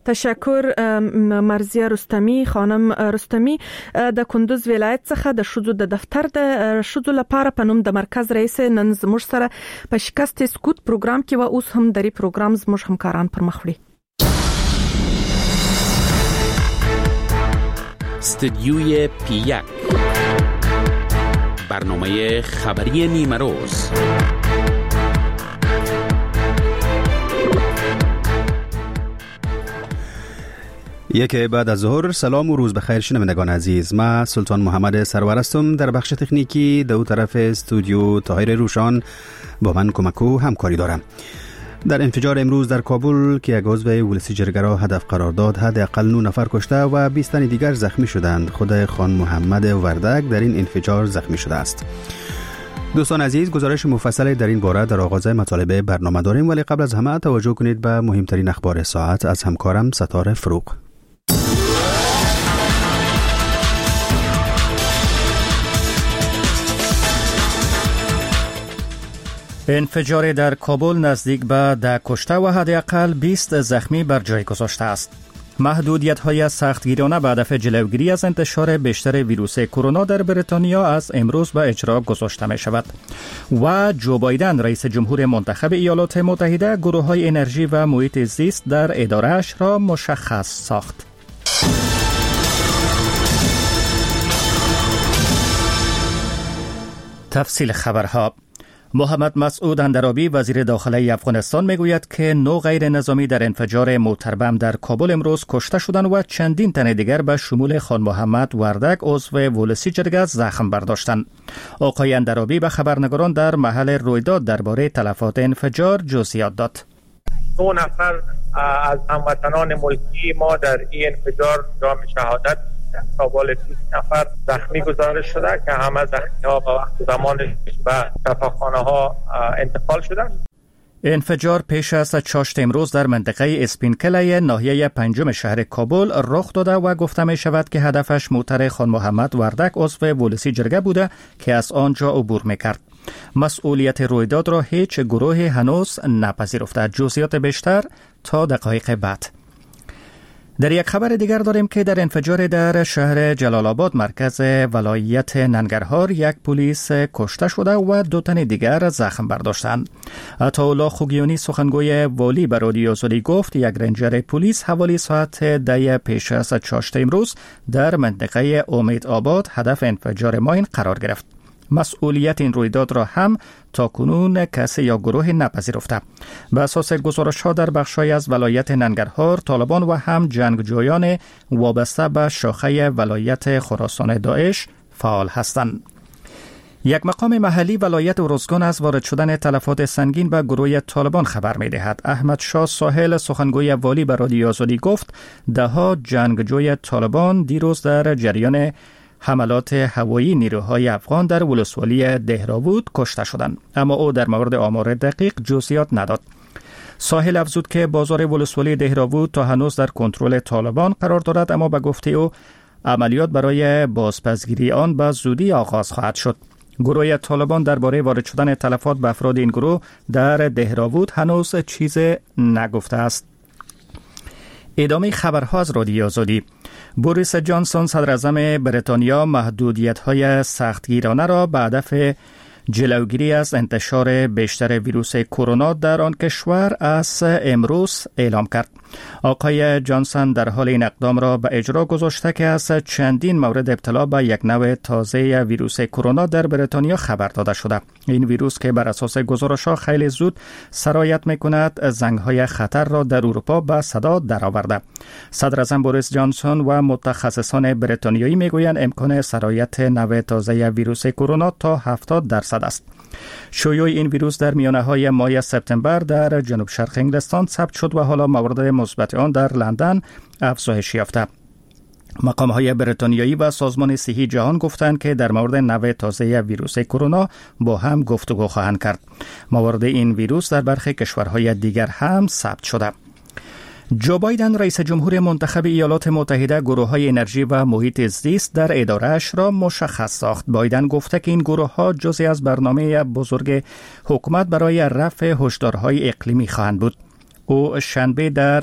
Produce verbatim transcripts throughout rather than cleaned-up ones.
تشکر مرزیه رستمی. خانم رستمی د کندوز ولایت څخه د شذو د دفتر د شذو لپاره په نوم د مرکز رئیس نن زموږ سره په شکست سکوت پروګرام کې و. اوس هم د ری پروګرام زموږ همکاران پر مخ وړي. استدیوی پی یک، برنامه خبری نیمه روز. یک بعد از ظهر. سلام و روز بخیر شنوندگان عزیز. ما سلطان محمد سرور هستم. در بخش تکنیکی دو طرف استودیو طاهر روشان با من کمک و همکاری دارم. در انفجار امروز در کابل که یک عضو ولسی جرگه را هدف قرار داد، حداقل نه نفر کشته و بیست تن دیگر زخمی شدند. خود خان محمد وردک در این انفجار زخمی شده است. دوستان عزیز، گزارش مفصل در این باره در آغاز مطالب برنامه داریم، ولی قبل از همه توجه کنید به مهمترین اخبار ساعت از همکارم ستاره فروغ. انفجار در کابل نزدیک به ده کشته و حداقل بیست زخمی بر جای گذاشته است. محدودیت‌های سختگیرانه به هدف جلوگیری از انتشار بیشتر ویروس کرونا در بریتانیا از امروز به اجرا گذاشته می شود و جو بایدن رئیس جمهور منتخب ایالات متحده گروه‌های انرژی و محیط زیست در اداره‌اش را مشخص ساخت. تفصیل خبرها. محمد مسعود اندرابی وزیر داخلی افغانستان میگوید که نو غیر نظامی در انفجار موتر بم در کابل امروز کشته شدند و چندین تن دیگر به شمول خان محمد وردک عضو ولسی جرگه زخم برداشتند. آقای اندرابی به خبرنگاران در محل رویداد درباره تلفات انفجار جزئیات داد. دو نفر از هموطنان ملکی ما در این انفجار جام شهادت تا بالای بیست نفر زخمی گزارش شده که همه زخمی ها با وقت زمان و شفاخانه ها انتقال شدند. انفجار پیش از چاشت امروز در منطقه اسپینکله ناحیه پنجم شهر کابل رخ داده و گفته می شود که هدفش موتر خان محمد وردک عضو ولسی جرگه بوده که از آنجا عبور می کرد. مسئولیت رویداد را هیچ گروه هنوز نپذیرفته. جزئیات بیشتر تا دقایق بعد. در یک خبر دیگر داریم که در انفجار در شهر جلال آباد مرکز ولایت ننگرهار یک پلیس کشته شده و دو تن دیگر زخم برداشتند. عطاالله خوگیانی سخنگوی والی به رادیو زدی گفت یک رنجر پلیس حوالی ساعت ده پیش از چاشت امروز در منطقه امید آباد هدف انفجار ماین قرار گرفت. مسئولیت این رویداد را هم تا کنون کسی یا گروه نپذیرفته. به اساس گزارش‌ها در بخش‌های از ولایت ننگرهار، طالبان و هم جنگجویان وابسته به شاخه ولایت خراسان داعش فعال هستند. یک مقام محلی ولایت ارزگان از وارد شدن تلفات سنگین به گروه طالبان خبر می‌دهد. احمد شاه ساحل سخنگوی والی به رادیو آزادی گفت ده‌ها جنگجوی طالبان دیروز در جریان حملات هوایی نیروهای افغان در ولسوالی دهراوود کشته شدند، اما او در مورد آمار دقیق جزئیات نداد. ساحل افزود که بازار ولسوالی دهراوود تا هنوز در کنترل طالبان قرار دارد، اما به گفته او عملیات برای بازپسگیری آن به زودی آغاز خواهد شد. گروه طالبان درباره وارد شدن تلفات به افراد این گروه در دهراوود هنوز چیز نگفته است. ادامه خبرها از رادیو آزادی. بوریس جانسون صدر اعظم بریتانیا محدودیت‌های سختگیرانه را به هدف جلوگیری از انتشار بیشتر ویروس کرونا در آن کشور از امروز اعلام کرد. آقای جانسون در حال این اقدام را به اجرا گذاشته که از چندین مورد ابتلا به یک نوع تازه ویروس کرونا در بریتانیا خبر داده شده. این ویروس که بر اساس گزارش‌ها خیلی زود سرایت می‌کند، زنگ‌های خطر را در اروپا به صدا درآورده. صدر اعظم بوریس جانسون و متخصصان بریتانیایی میگویند امکان سرایت نوع تازه ویروس کرونا تا هفتاد درصد است. شیوع این ویروس در میانه‌های ماه سپتامبر در جنوب شرق انگلستان ثبت شد و حالا موارد مثبت آن در لندن افزایش یافته. مقام‌های بریتانیایی و سازمان صحی جهان گفتند که در مورد نوع تازه ویروس کرونا با هم گفتگو خواهند کرد. موارد این ویروس در برخی کشورهای دیگر هم ثبت شده. جو بایدن رئیس جمهور منتخب ایالات متحده گروه‌های انرژی و محیط زیست در اداره‌اش را مشخص ساخت. بایدن گفته که این گروه‌ها جزئی از برنامه بزرگ حکومت برای رفع هشدارهای اقلیمی خواهند بود. او شنبه در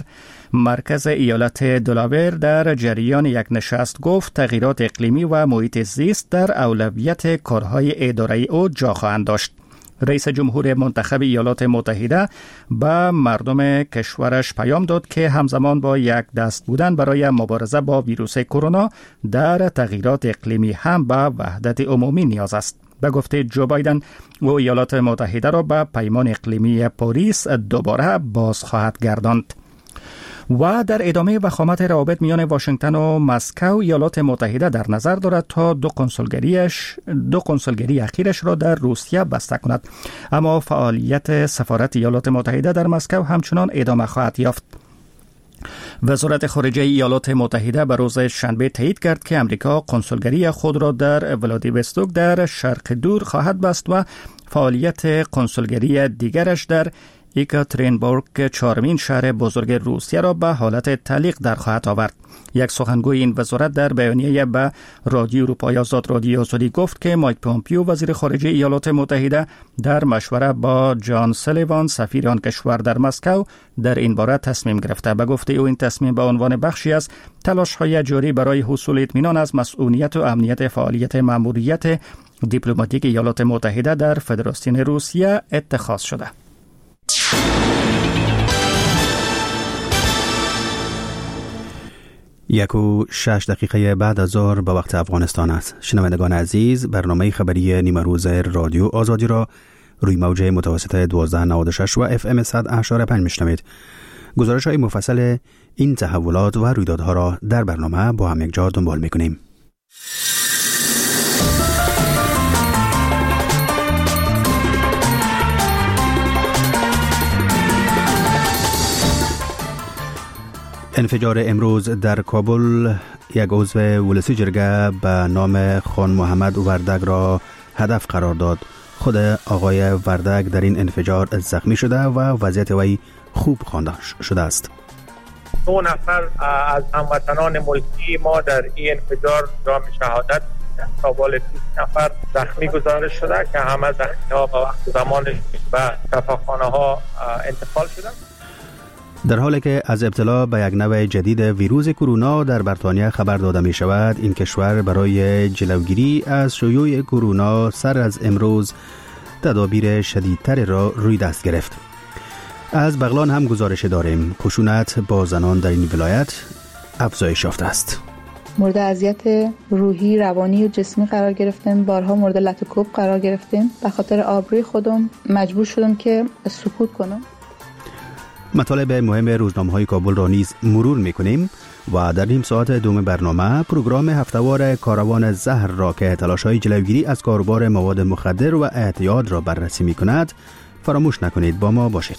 مرکز ایالت دلاور در جریان یک نشست گفت تغییرات اقلیمی و محیط زیست در اولویت کارهای اداری او جا خواهند داشت. رئیس جمهور منتخب ایالات متحده به مردم کشورش پیام داد که همزمان با یک دست بودن برای مبارزه با ویروس کرونا در تغییرات اقلیمی هم به وحدت عمومی نیاز است. به گفته جو بایدن، او ایالات متحده را به پیمان اقلیمی پاریس دوباره باز خواهد گرداند. و در ادامه وخامت روابط میان واشنگتن و مسکو، ایالات متحده در نظر دارد تا دو کنسولگریش دو کنسولگری اخیرش را در روسیه بسته کند، اما فعالیت سفارت ایالات متحده در مسکو همچنان ادامه خواهد یافت. وزارت خارجه ایالات متحده به روز شنبه تایید کرد که امریکا کنسولگری خود را در ولادیوستوک در شرق دور خواهد بست و فعالیت کنسولگری دیگرش در ایکاترینبورگ، چهارمین شهر بزرگ روسیه، را به حالت تعلیق در خواهد آورد. یک سخنگوی این وزارت در بیانیه به رادیو اروپای آزاد رادیو آزادی گفت که مایک پومپیو وزیر خارجه ایالات متحده در مشوره با جان سلیوان سفیر آن کشور در مسکو در این باره تصمیم گرفته. به گفته او این تصمیم به عنوان بخشی از تلاش‌های جاری برای حصول اطمینان از مسئولیت و امنیت فعالیت ماموریت دیپلماتیک ایالات متحده در فدراسیون روسیه اتخاذ شده. یک و شش دقیقه بعد از ظهر به وقت افغانستان است. شنوندگان عزیز، برنامه خبری نیمه روز رادیو آزادی را روی موج متوسط دوازده نود و شش و اف ام صد اشاره پنج میشنوید. گزارش های مفصل این تحولات و رویدادها را در برنامه با هم یک جا دنبال میکنیم. انفجار امروز در کابل، یک عضو ولسی جرگه به نام خان محمد وردگ را هدف قرار داد. خود آقای وردگ در این انفجار زخمی شده و وضعیت وی خوب خوانده شده است. دو نفر از هموطنان ملکی ما در این انفجار جام شهادت تا بالا بیست نفر زخمی گزارش شده که همه زخمی ها با وقت زمان به شفاخانه ها انتقال شدند. در حالی که از ابتلا به یک نوع جدید ویروس کرونا در بریتانیا خبر داده می شود، این کشور برای جلوگیری از شیوع کرونا سر از امروز تدابیر شدیدتر را روی دست گرفت. از بغلان هم گزارش داریم. خشونت با زنان در این ولایت افزایش یافته است. مورد اذیت روحی، روانی و جسمی قرار گرفتیم. بارها مورد لط و کوب قرار گرفتیم. به خاطر آبروی خودم مجبور شدم که سکوت کنم. مطالب مهم روزنامه‌های کابل را نیز مرور می‌کنیم و در نیم ساعت دوم برنامه پروگرام هفته‌وار کاروان زهر را که تلاش‌های جلوگیری از کاروبار مواد مخدر و اعتیاد را بررسی می‌کند فراموش نکنید. با ما باشید.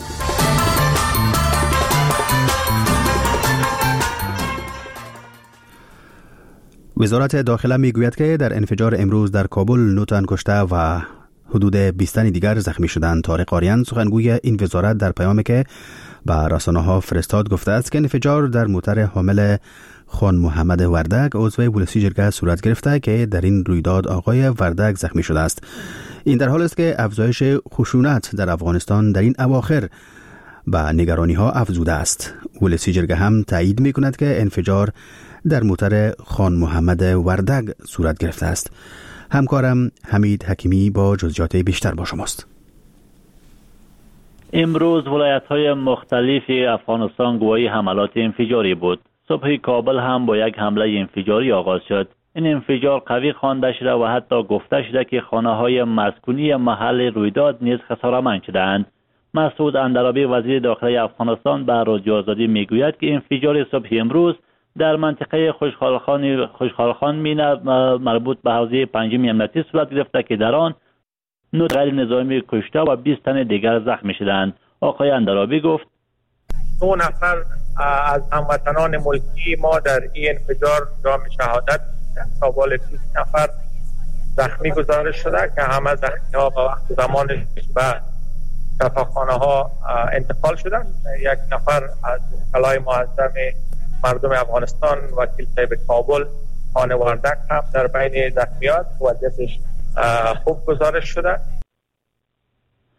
وزارت داخله می‌گوید که در انفجار امروز در کابل نه تن کشته و حدود بیست تن دیگر زخمی شدند. طارق آریان سخنگوی این وزارت در پیامی که به رسانه‌ها فرستاد گفته است که انفجار در موتر حامل خان محمد وردگ عضو ولسی جرگه صورت گرفته که در این رویداد آقای وردگ زخمی شده است. این در حال است که افزایش خشونت در افغانستان در این اواخر به نگرانی‌ها افزوده است. ولسی جرگه هم تایید می‌کند که انفجار در موتر خان محمد وردگ صورت گرفته است. همکارم حمید حکیمی با جزئیات بیشتر با شماست. امروز ولایت‌های مختلف افغانستان گواهی حملات انفجاری بود. صبح کابل هم با یک حمله انفجاری آغاز شد. این انفجار قوی خوانده شده و حتی گفته شده که خانه‌های مسکونی محل رویداد نیز خساره‌مند شدند. مسعود اندرابی وزیر داخلی افغانستان به رادیو آزادی میگوید که انفجار صبح امروز در منطقه خوشحالخان خوشحالخان مینه مربوط به حوزه پنجم امنیتی صورت گرفته که در آن نه غیر نظامی کشته و بیست تن دیگر زخمی شدند. آقای اندرابی گفت دو نفر از هموطنان ملکی ما در این انفجار جام شهادت تا بالا بیست نفر زخمی گزارش شده که همه زخمی ها با وقت زمان به شفاخانه ها انتقال شدند. یک نفر از کلای معظم مردم افغانستان وکیل صاحب کابل خان وردگ هم در بین زخمیات وضعیتش خوب گزارش شده.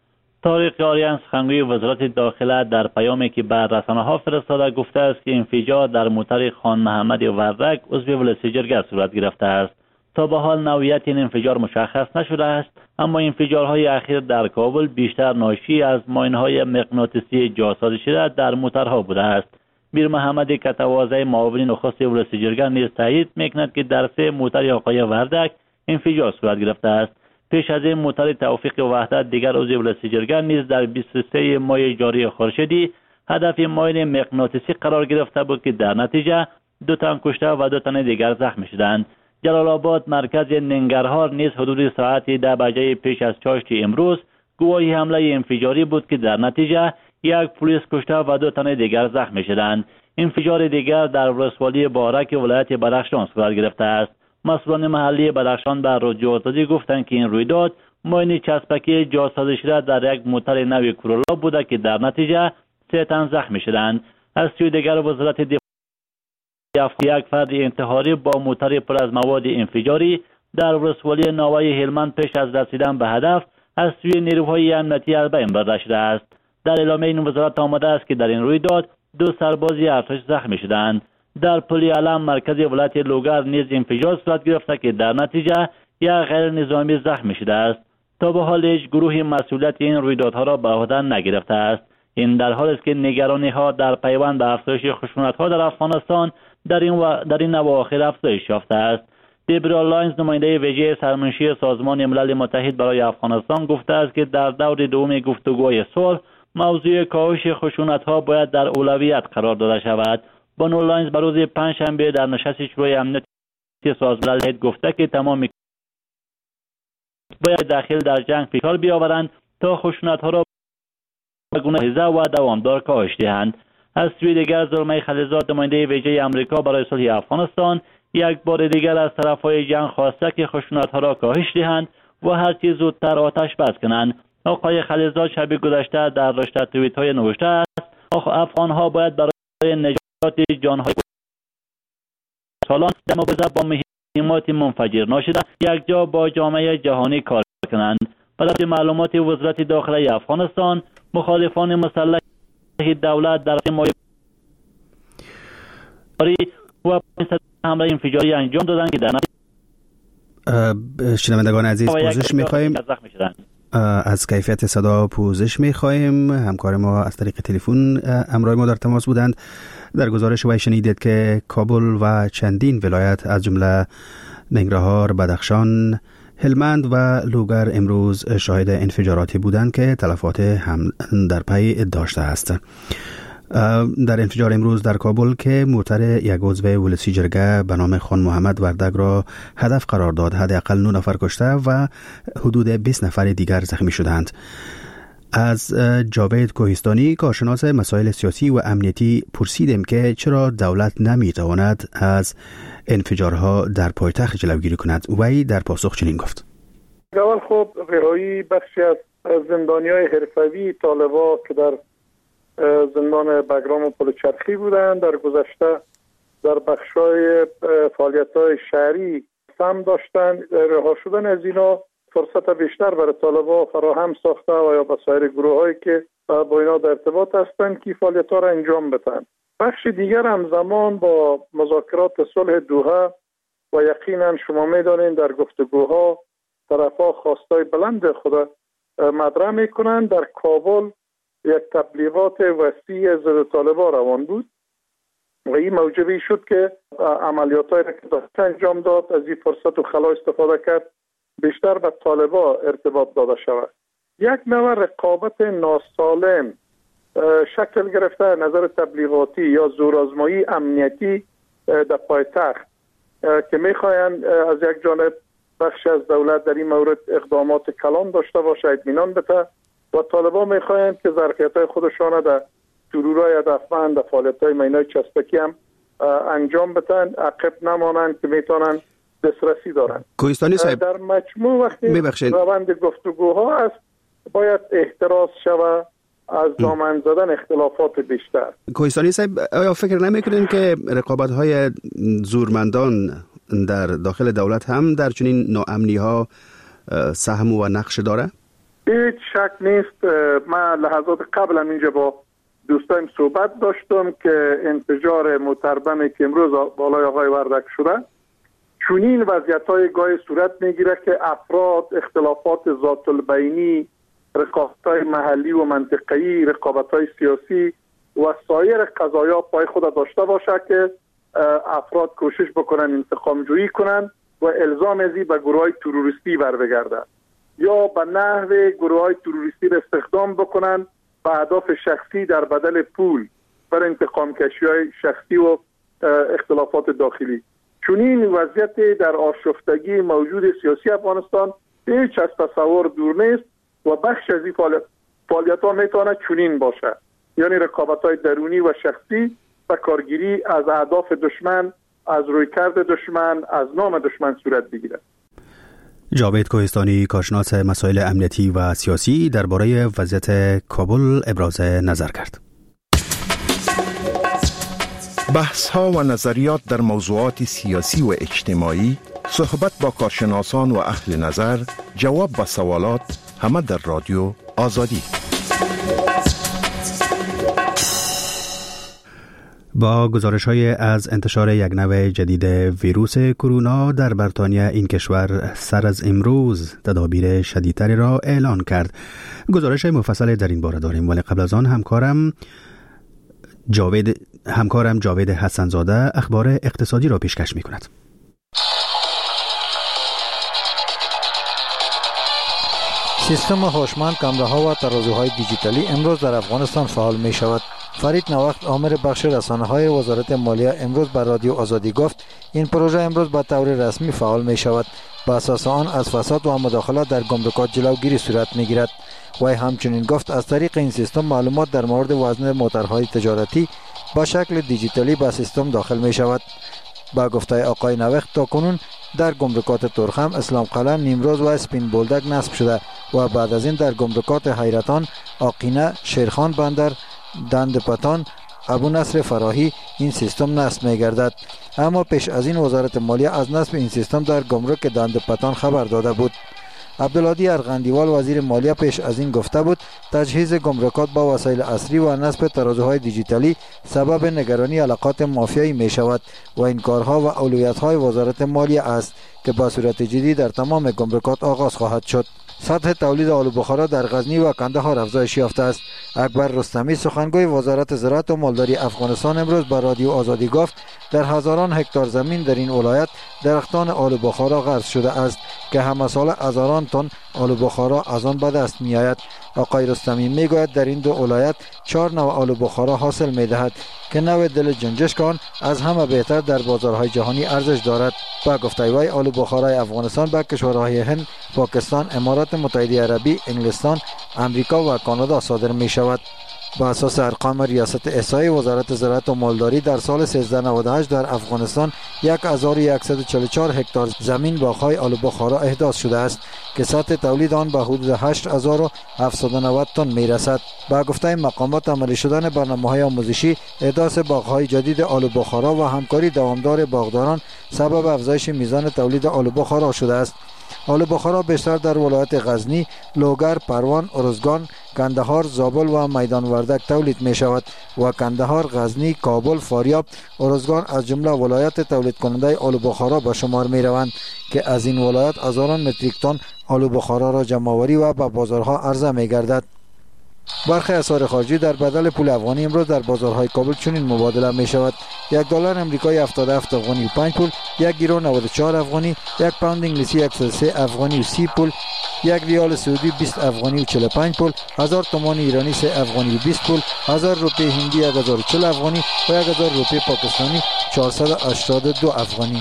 طارق آریان سخنگوی وزارت داخله در پیامی که به رسانه‌ها فرستاده گفته است که انفجار در موتر خان محمد وردک عضو ولسی جرگه صورت گرفته است. تا به حال نوعیت این انفجار مشخص نشده است، اما انفجارهای اخیر در کابل بیشتر ناشی از ماین‌های مغناطیسی جاسازی شده در موترها بوده است. میر محمد کتوازه معاون نخست ولسی جرگه نیز تایید میکند که در سه موتر آقای وردک انفجار صورت گرفته است. پیش از این موتر توفیق وحدت دیگر عضو ولسی جرگه نیز در بیست و سه ماه جاری خورشیدی هدف ماین مغناطیسی قرار گرفته بود که در نتیجه دو تن کشته و دو تن دیگر زخمی شدند. جلال آباد مرکز ننگرهار نیز حدود ساعت ده بجه پیش از چاشت امروز گواهی حمله انفجاری بود که در نتیجه یک پلیس کشته و دو تن دیگر زخمی شدند. انفجار دیگر در ولسوالی بارک ولایت بدخشان صورت گرفته است. مسئولان محلی بدخشان به رادیو آزادی گفتند که این رویداد ماین چسبکی جاسازی شده در یک موتر نو کرولا بوده که در نتیجه سه تن زخمی شدند. از سوی دیگر وزارت دفاع یک فرد انتحاری با موتر پر از مواد انفجاری در ولسوالی ناوه هلمند پیش از رسیدن به هدف از سوی نیروهای امنیتی از بین برده شده است. در اعلامیه این وزارت آمده است که در این رویداد دو سرباز ارتش زخمی شدند. در پلی علم مرکز ولایت لوگر نیز انفجار صورت گرفته که در نتیجه یک غیر نظامی زخمی شده است. تا به حال هیچ گروهی مسئولیت این رویدادها را به عهده نگرفته است. این در حالی است که نگرانی ها در پیوند به افزایش خشونت ها در افغانستان در این و در این اواخر افزایش یافته است. دیبرا لاینز نماینده ویژه سرمنشی سازمان ملل متحد برای افغانستان گفته است که در دور دوم گفتگوهای صلح موضوع کاهش خشونت ها باید در اولویت قرار داده شود. بانو لاینز بر روز پنجشنبه در نشست شورای امنیت سازمان ملل گفته که تمام باید داخل در جنگ فشار بیاورند تا خشونت ها را به گونه هزه و دوامدار کاهش دهند. از سوی دیگر زلمه خلیلزاد نماینده ویژه آمریکا برای صلح افغانستان یک بار دیگر از طرفهای جنگ خواسته که خشونت ها را کاهش دهند و هر چیز زودتر آتش بس کنند. آقای خلیلزاد شب گذشته در رشته توییت های نوشته است افغان ها باید برای نجات جانهای سالان در مبارزه با مهمات منفجر ناشده یک جا با جامعه جهانی کار کنند. پس معلومات وزارت داخله افغانستان مخالفان مسلح دولت در ماه و حمله انفجاری انجام دادند که در نتیجه شنوندگان عزیز پوزش می‌خوایم از کیفیت صدا پوزش می‌خوایم. همکار ما از طریق تلفن همراه ما در تماس بودند. در گزارش وی شنیدید که کابل و چندین ولایت از جمله ننگرهار، بدخشان، هلمند و لوگر امروز شاهد انفجاراتی بودند که تلفات هم در پی داشته است. در انفجار امروز در کابل که موتر یک عضو ولسی جرگه به نام خان محمد وردک را هدف قرار داد، حداقل نه نفر کشته و حدود بیست نفر دیگر زخمی شدند. از جاوید کوهستانی کارشناس مسائل سیاسی و امنیتی پرسیدیم که چرا دولت نمیتواند از انفجارها در پایتخت جلوگیری کند. وی در پاسخ چنین گفت: اول خب رهایی بخشی از زندانیای حرفه‌ای طالبان که در زندان بگرام و پلچرخی بودند در گذشته در بخشای فعالیت‌های شهری سهم داشتند، رها شدن از اینا فرصت بیشتر برای طالبان فراهم ساخته و یا به سایر گروه‌هایی که با اینا در ارتباط هستند که فعالیت‌ها را انجام بدن. بخش دیگر همزمان با مذاکرات صلح دوحه و یقینا شما می‌دانید در گفتگوها طرف‌ها خواستای بلند خود مطرح می‌کنند. در کابل یک تبلیغات وسیع ضد طالبان روان بود و این موجبی شد که عملیات‌هایی را که داشت انجام داد از این فرصت و خلا استفاده کرد بیشتر به طالبان ارتباط داده شود. یک نوع رقابت ناسالم شکل گرفته نظر تبلیغاتی یا زورآزمایی امنیتی در پایتخت که میخواین از یک جانب بخش از دولت در این مورد اقدامات کلان داشته باشه، اطمینان بده، و طالبان میخواین که ظرفیت‌های خودشان در ترورای هدفمند در فعالیت‌های مینای چسبکی هم انجام بدن، عقب نمانند که میتونن دسترسی دارن. کوهستانی صاحب در مجموع وقتی روند گفتگوها است باید احتراز شود از دامن زدن اختلافات بیشتر. کوهستانی صاحب آیا فکر نمیکنین که رقابت‌های زورمندان در داخل دولت هم در چنین ناامنی‌ها سهم و نقش داره؟ هیچ شک نیست. من لحظات قبل هم اینجا با دوستایم صحبت داشتم که انفجار موتربمی که امروز بالای آقای وردک شده چونین وضعیت‌های گاهی صورت میگیره که افراد اختلافات ذات البینی، رقابت‌های محلی و منطقه‌ای، رقابت‌های سیاسی و سایر قضایا پای خود داشته باشه که افراد کوشش بکنن انتقام جویی کنن و الزام ازی به گروه‌های تروریستی بر بگرده یا به نحو گروه‌های تروریستی را استخدام بکنن به اهداف شخصی در بدل پول بر انتقام کشی‌های شخصی و اختلافات داخلی. چون این وضعیت در آشفتگی موجود سیاسی افغانستان هیچ از تصور دور نیست و بخش از این فعالیت ها میتونه چنین باشه، یعنی رقابت های درونی و شخصی و کارگیری از اهداف دشمن، از رویکرد دشمن، از نام دشمن صورت بگیره. جاوید کوهستانی، کارشناس مسائل امنیتی و سیاسی، درباره وضعیت کابل ابراز نظر کرد. بحث ها و نظریات در موضوعات سیاسی و اجتماعی، صحبت با کارشناسان و اهل نظر، جواب به سوالات، همه در رادیو آزادی. با گزارش‌های از انتشار یک نوع جدید ویروس کرونا در بریتانیا، این کشور سر از امروز تدابیر شدیدتری را اعلان کرد. گزارش مفصل در این باره داریم، ولی قبل از آن همکارم جاوید همکارم جاوید حسنزاده اخبار اقتصادی را پیشکش می‌کند. سیستم هوشمند کامراها و ترازوهای دیجیتالی امروز در افغانستان فعال می شود. فرید نوخت، آمر بخش رسانه‌های وزارت مالیه، امروز بر رادیو آزادی گفت این پروژه امروز به طور رسمی فعال می شود. با اساس آن از فساد و مداخلت در گمرکات جلوگیری صورت می گیرد. وی همچنین گفت از طریق این سیستم معلومات در مورد وزن موترهای تجارتی با شکل دیجیتالی به سیستم داخل می شود. با گفته آقای نوخت تاکنون در گمرکات ترخم، اسلام قلعه، نیمروز و اسپین بولدک نصب شده و بعد از این در گمرکات حیرتان، آقینه، شیرخان بندر، دند پتان، ابو نصر فراهی این سیستم نصب می گردد. اما پیش از این وزارت مالیه از نصب این سیستم در گمرک دند پتان خبر داده بود. عبدالهادی ارغندیوال وزیر مالیه پیش از این گفته بود تجهیز گمرکات با وسایل عصری و نصب ترازوهای دیجیتالی سبب نگرانی علاقات مافیایی می شود و این کارها و اولویت‌های وزارت مالیه است که با صورت جدی در تمام گمرکات آغاز خواهد شد. سطح تولید آلو بخارا در غزنی و کندهار افزایش یافته است. اکبر رستمی، سخنگوی وزارت زراعت و مالداری افغانستان، امروز با رادیو آزادی گفت در هزاران هکتار زمین در این ولایت درختان آلو بخارا غرس شده است که همه سال هزاران تن آلو بخارا از آن به دست می آید. آقای رستمی می گوید در این دو ولایت چهار نوع آلو بخارا حاصل می دهد که نوع دل جنجشک آن از همه بهتر در بازارهای جهانی ارزش دارد. با گفته وی آلو بخارای افغانستان به کشورهای هند، پاکستان، امارات متحده عربی، انگلستان، امریکا و کانادا صادر می شود. با اساس ارقام ریاست احصایی وزارت زراعت و مالداری در سال سیزده نود و هشت در افغانستان یک هزار و صد و چهل و چهار هکتار زمین باغ‌های آلو بخارا احداث شده است که سطح تولید آن به حدود هشت هزار و هفتصد و نود تن میرسد. با گفته مقامات، عملی شدن برنامه‌های آموزشی، احداث باغ‌های جدید آلو بخارا و همکاری دوامدار باغداران سبب افزایش میزان تولید آلو بخارا شده است. آلو بخارا بیشتر در ولایت غزنی، لوگر، پروان، ارزگان، کندهار، زابل و میدان وردک تولید می شود و کندهار، غزنی، کابل، فاریاب، ارزگان از جمله ولایت تولید کننده آلو بخارا به شمار می روند که از این ولایت هزاران متریک تن آلو بخارا را جمع آوری و به بازارها عرضه می گردد. برخی اسعار خارجی در بدل پول افغانی امروز در بازارهای کابل چنین مبادله می شود: یک دلار امریکایی هفتاد و هفت افغانی و پنج پول، یک یورو نود و چهار افغانی، یک پوند انگلیسی صد و سه افغانی و سی پول، یک ریال سعودی بیست افغانی و چهل و پنج پول، هزار تومان ایرانی سه افغانی و بیست پول، هزار روپیه هندی یک هزار و چهل افغانی و یک هزار روپیه پاکستانی چهارصد و هشتاد و دو افغانی.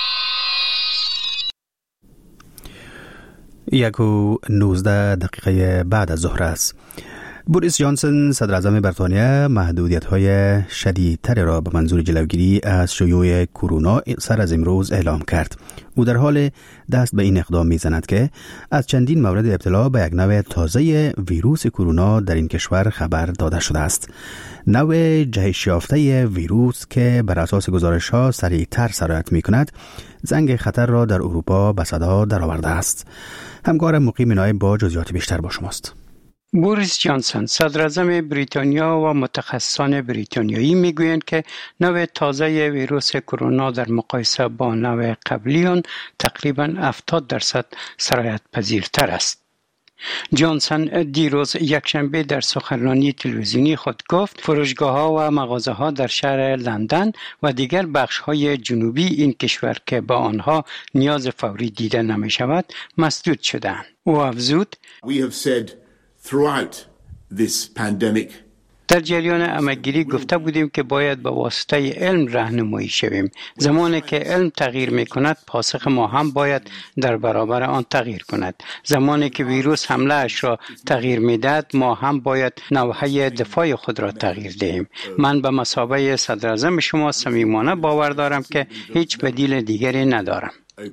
یک و نوزده دقیقه بعد از ظهر است. بوریس جانسون، صدر اعظم بریتانیا، محدودیت‌های شدیدتر را به منظور جلوگیری از شیوع کرونا سر از امروز اعلام کرد. او در حال دست به این اقدام می‌زند که از چندین مورد ابتلا به یک نوع تازه ویروس کرونا در این کشور خبر داده شده است. نوع جهش یافته ویروس که بر اساس گزارش‌ها سریع‌تر سرایت می‌کند، زنگ خطر را در اروپا به صدا درآورده است. همکارم مقیم نایب با جزئیات بیشتر با شماست. بوریس جانسون صدراعظم بریتانیا و متخصصان بریتانیایی میگویند که نوع تازه ویروس کرونا در مقایسه با نوع قبلی آن تقریبا هفتاد درصد سرایت پذیرتر است. جانسون دیروز یکشنبه در سخنرانی تلویزیونی خود گفت فروشگاه‌ها و مغازه‌ها در شهر لندن و دیگر بخش‌های جنوبی این کشور که با آنها نیاز فوری دیده نمی‌شود مسدود شدند. او افزود We have said throughout this pandemic در جریان همه‌گیری گفته بودیم که باید به واسطه علم راهنمایی شویم. زمانی که علم تغییر می‌کند، پاسخ ما هم باید در برابر آن تغییر کند. زمانی که ویروس حمله اش را تغییر می‌دهد، ما هم باید نوحه دفاع خود را تغییر دهیم. من به مثابه صدراعظم شما صمیمانه باور دارم که هیچ بدیل دیگری ندارم.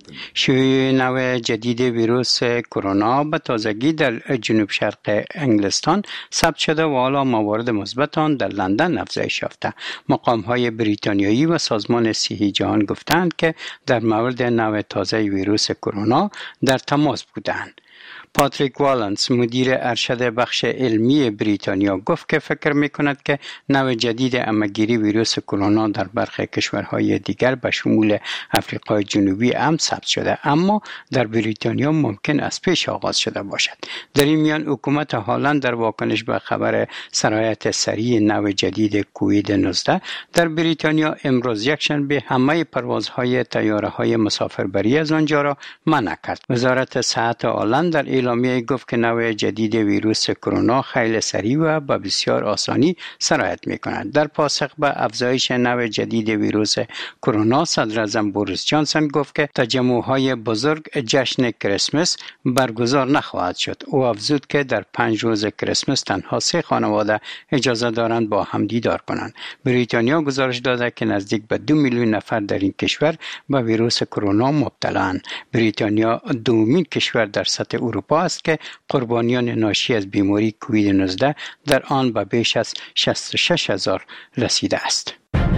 شیوع نوع جدید ویروس کرونا به تازگی در جنوب شرق انگلستان ثبت شده و حالا موارد مثبت آن در لندن افزایش یافته. مقام‌های بریتانیایی و سازمان صحی جهان گفتند که در مورد نوع تازه ویروس کرونا در تماس بودند. پاتریک والنس مدیر ارشد بخش علمی بریتانیا گفت که فکر می‌کند که نوع جدید همه‌گیری ویروس کرونا در برخی کشورهای دیگر به شمول آفریقای جنوبی هم ثبت شده، اما در بریتانیا ممکن است پیش آغاز شده باشد. در این میان حکومت هالند در واکنش به خبر سرایت سریع نوع جدید کووید نوزده در بریتانیا امروز یکشنبه همه پروازهای طیاره‌های مسافربری از آنجا را منع کرد. وزارت صحت هالند در اعلامیه گفت که نوع جدید ویروس کرونا خیلی سریع و با بسیار آسانی سرایت می‌کند. در پاسخ به افزایش نوع جدید ویروس کرونا، صدراعظم بوریس جانسون گفت که تجمع‌های بزرگ جشن کریسمس برگزار نخواهد شد. او افزود که در پنج روز کریسمس تنها سه خانواده اجازه دارند با هم دیدار کنند. بریتانیا گزارش داده که نزدیک به دو میلیون نفر در این کشور به ویروس کرونا مبتلایند. بریتانیا دومین کشور در سطح اروپا است که قربانیان ناشی از بیماری کووید نوزده در آن به بیش از شصت و شش هزار رسیده است.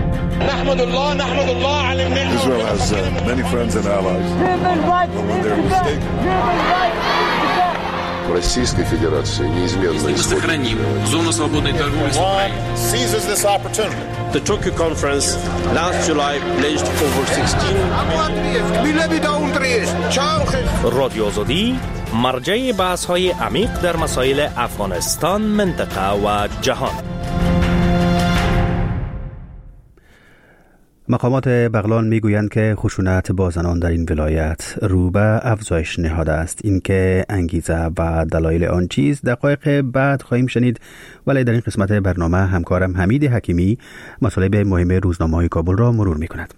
نحمد الله نحمد الله على المنة. Israel has uh, many friends and allies. When they're mistaken. Российской Федерации неизменно сохраним зону свободной торговли с Украиной. Seizes this opportunity. The Tokyo conference last July pledged over sixteen. رادیو آزادی مرجع بحث‌های عمیق در مسائل افغانستان، منطقه و جهان. مقامات بغلان میگویند که خشونت با زنان در این ولایت رو به افزایش نهاده است. این که انگیزه و دلایل آن چیز دقایق بعد خواهیم شنید، ولی در این قسمت برنامه همکارم حمید حکیمی مطالب مهم روزنامه‌های کابل را مرور می‌کند.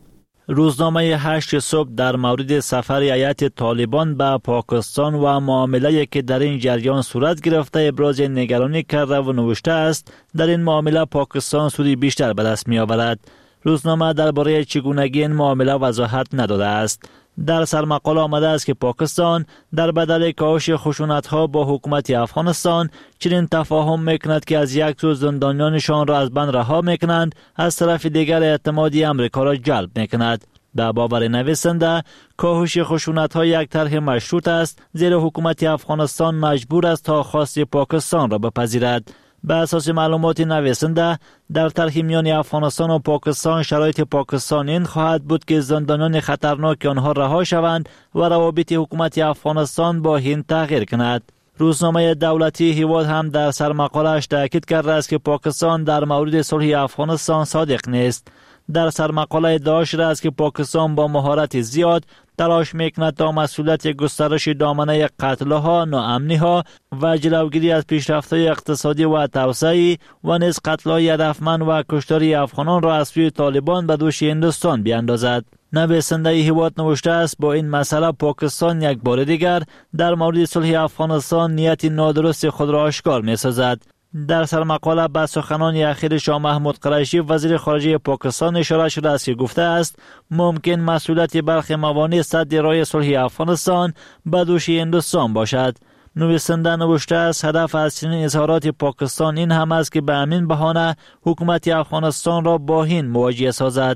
روزنامه هشت صبح در مورد سفر هیئت طالبان به پاکستان و معامله‌ای که در این جریان صورت گرفته ابراز نگرانی کرده و نوشته است در این معامله پاکستان سودی بیشتر به دست می‌آورد. روزنامه درباره چگونگی این معامله وضاحت نداده است. در سرمقاله آمده است که پاکستان در بدل کاهش خشونت‌ها با حکومت افغانستان چنین تفاهم می‌کند که از یک سو زندانیانشان را از بند رها می‌کنند، از طرف دیگر اعتمادی امریکا را جلب می‌کند. به باور نویسنده کاهش خشونت‌ها یک طرح مشروط است، زیرا حکومت افغانستان مجبور است تا خواست پاکستان را بپذیرد. به اساس معلومات نویسنده در طرح میان افغانستان و پاکستان شرایط پاکستان این خواهد بود که زندانیان خطرناک آنها رها شوند و روابط حکومت افغانستان با هند تغییر کند. روزنامه دولتی هیواد هم در سرمقاله‌اش تاکید کرده است که پاکستان در مورد صلح افغانستان صادق نیست. در سرمقاله ادعا شده است که پاکستان با مهارت زیاد تلاش میکند تا مسئولیت گسترش دامنه قتل‌ها، ناامنی‌ها و جلوگیری از پیشرفت‌های اقتصادی و توسعه‌ای و نیز قتل‌های هدفمند و کشتاری افغانان را از سوی طالبان به دوش هندوستان بیاندازد. نویسنده هیواد نوشته است با این مسئله پاکستان یک بار دیگر در مورد صلح افغانستان نیت نادرست خود را آشکار می‌سازد. در سرمقاله به سخنان اخیر شاه محمود قریشی وزیر خارجه پاکستان اشاره شده است که گفته است ممکن مسئولیت برخی موانع سد راه صلح افغانستان به دوش هندوستان باشد. نویسنده نوشته است هدف از چنین اظهارات پاکستان این هم است که به همین بهانه حکومت افغانستان را با هند مواجه سازد.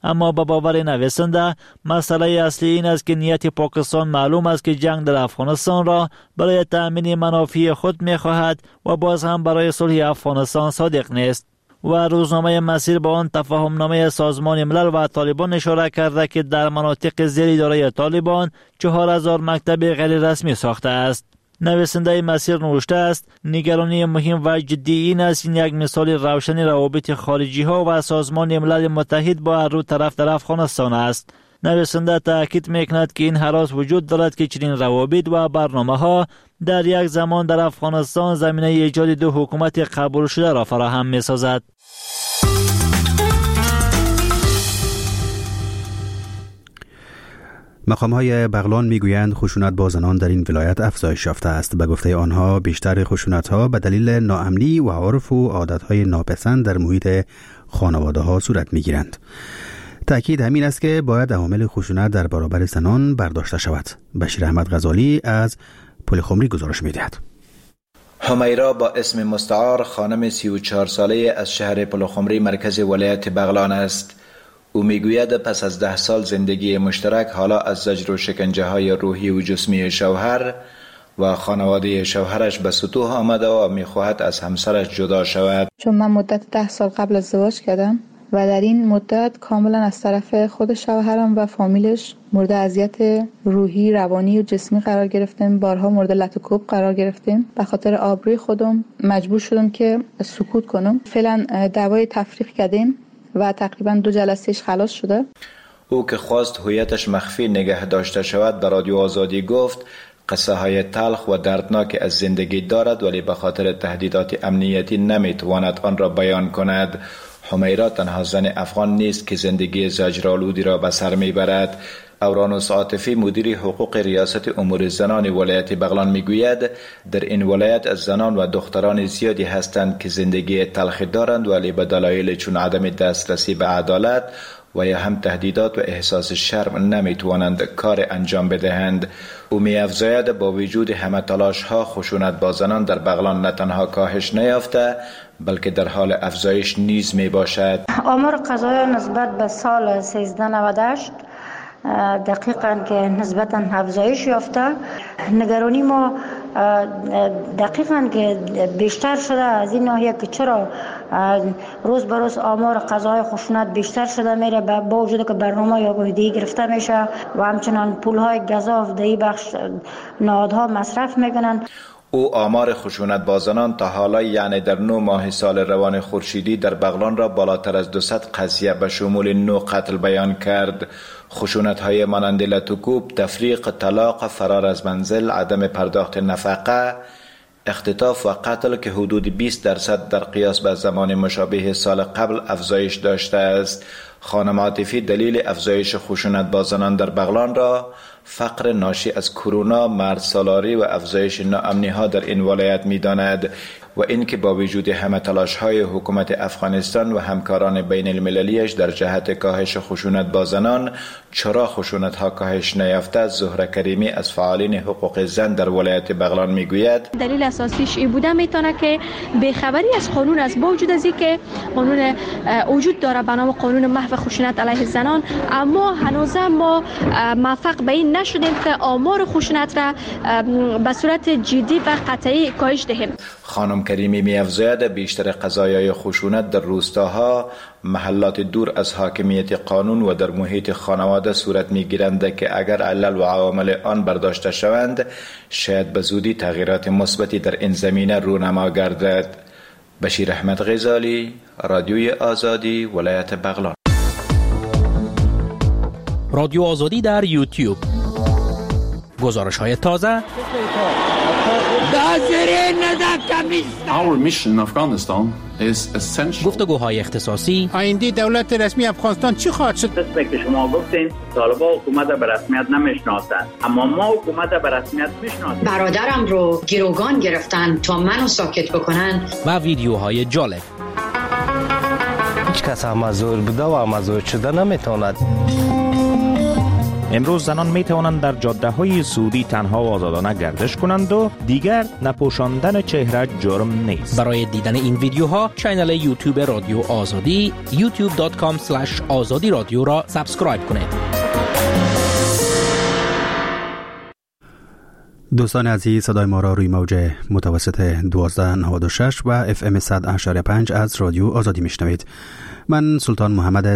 اما به باور نویسنده مسئله اصلی این است که نیت پاکستان معلوم است که جنگ در افغانستان را برای تأمین منافع خود می‌خواهد و باز هم برای صلح افغانستان صادق نیست. و روزنامه مسیر با آن تفاهمنامه سازمان ملل و طالبان اشاره کرده که در مناطق زیر اداره طالبان چهار هزار مکتب غیر رسمی ساخته است. نویسنده مسیر نوشته است نگرانی مهم و جدی این است این یک مثال روشن روابط خارجی ها و سازمان ملل متحد با هر دو طرف در افغانستان است. نویسنده تاکید میکند که این هراس وجود دارد که چنین روابط و برنامه ها در یک زمان در افغانستان زمینه ایجاد دو حکومت قبول شده را فراهم می سازد. مقام‌های بغلان میگویند خشونت با زنان در این ولایت افزایش یافته است. به گفته آنها بیشتر خشونت‌ها به دلیل ناامنی و عرف و عادت‌های ناپسند در محیط خانواده‌ها صورت می‌گیرند. تأکید همین است که باید عوامل خشونت در برابر زنان برداشته شود. بشیر احمد غزالی از پلخمری گزارش می‌دهد. حمیرا با اسم مستعار خانم سی و چهار ساله از شهر پلخمری مرکز ولایت بغلان است. او میگوید پس از ده سال زندگی مشترک حالا از زجر و شکنجه های روحی و جسمی شوهر و خانواده شوهرش به سطوح آمده و میخواهد از همسرش جدا شود. چون من مدت ده سال قبل ازدواج کردم و در این مدت کاملا از طرف خود شوهرم و فامیلش مورد اذیت روحی، روانی و جسمی قرار گرفتیم. بارها مورد لط و کوب قرار گرفتیم. به خاطر آبروی خودم مجبور شدم که سکوت کنم. فعلا دعوای تفریق کردیم و تقریبا دو جلسهش خلاص شده. او که خواست هویتش مخفی نگه داشته شود به رادیو آزادی گفت قصه های تلخ و دردناک از زندگی دارد ولی به خاطر تهدیدات امنیتی نمیتواند آن را بیان کند. حمیرا تنها زن افغان نیست که زندگی زجرآلودی را به سر میبرد. اورانوس عاطفی مدیر حقوق ریاست امور زنان ولایت بغلان میگوید در این ولایت از زنان و دختران زیادی هستند که زندگی تلخی دارند ولی به دلایل چون عدم دسترسی به عدالت و یا هم تهدیدات و احساس شرم نمیتوانند کار انجام بدهند. او می‌افزاید با وجود همه تلاش ها خشونت با زنان در بغلان نه تنها کاهش نیافته بلکه در حال افزایش نیز می باشد. آمار قضایی نسبت به سال سیزده نود و هشت دقیقاً که نسبتاً افزایش یافته. نگرانی ما دقیقاً که بیشتر شده از این ناحیه که چرا روز به روز آمار قضای خشونت بیشتر شده میره با وجود که برنامه یا گویده‌ای گرفته میشه و همچنان پولهای گزاف در این بخش نهادها مصرف میکنن. او آمار خشونت با زنان تا حالا یعنی در نه ماه سال روان خورشیدی در بغلان را بالاتر از دوصد قضیه به شمول نه قتل بیان کرد. خشونت های مانند لط و کوب، تفریق، طلاق، فرار از منزل، عدم پرداخت نفقه، اختطاف و قتل که حدود بیست درصد در قیاس به زمان مشابه سال قبل افزایش داشته است. خانم عاطفی دلیل افزایش خشونت با زنان در بغلان را فقر ناشی از کرونا، مرد سالاری و افزایش ناامنی ها در این ولایت می داند و اینکه با وجود همه تلاش های حکومت افغانستان و همکاران بین المللیش در جهت کاهش خشونت با زنان چرا خشونت ها کاهش نیافته. زهره کریمی از فعالین حقوق زن در ولایت بغلان میگوید دلیل اساسیش این بوده میتونه که بیخبری از قانون است. با وجود از اینکه قانون وجود داره به نام قانون محو خشونت علیه زنان، اما هنوز ما موفق به این نشدیم که آمار خشونت را به صورت جدی و قطعی کاهش دهیم. خانم کریمی می‌افزاید بیشتر قضایای خشونت در روستاها، محلات دور از حاکمیت قانون و در محیط خانواده صورت می‌گیرند که اگر علل و عوامل آن برداشته شوند شاید به زودی تغییرات مثبتی در این زمینه رونما گردد. بشیر احمد غزالی، رادیوی آزادی، ولایت بغلان. رادیو آزادی در یوتیوب. گزارش های تازه. Our mission in Afghanistan is essential. گفتگوهای اختصاصی. آینده دولت رسمی افغانستان چی خواهد شد؟ قسمی که شما گفتین طالبان حکومت به رسمیت نمیشناسند، اما ما حکومت به رسمیت میشناسیم. برادرم رو گروگان گرفتن تا منو ساکت بکنن. و ویدیوهای جالب. هیچ کس هم مزور بوده و مزور شده نمیتواند. امروز زنان می توانند در جاده های سعودی تنها و آزادانه گردش کنند و دیگر نپوشاندن چهره جرم نیست. برای دیدن این ویدیوها کانال یوتیوب رادیو آزادی یوتیوب دات کام اسلش آزادی رادیو را سابسکرایب کنید. دوستان عزیز، صدای ما را روی موج متوسط دوازده نود و شش و اف ام صد و پنج از رادیو آزادی میشنوید. من سلطان محمد